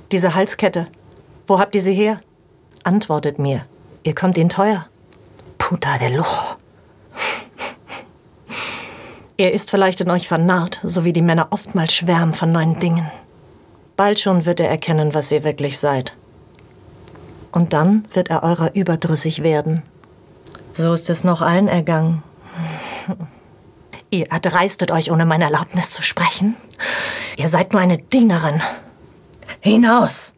Diese Halskette. Wo habt ihr sie her? Antwortet mir. Ihr kommt ihn teuer. Puta de lujo. Ihr ist vielleicht in euch vernarrt, so wie die Männer oftmals schwärmen von neuen Dingen. Bald schon wird er erkennen, was ihr wirklich seid. Und dann wird er eurer überdrüssig werden. So ist es noch allen ergangen. Ihr erdreistet euch, ohne meine Erlaubnis zu sprechen. Ihr seid nur eine Dienerin. Hinaus!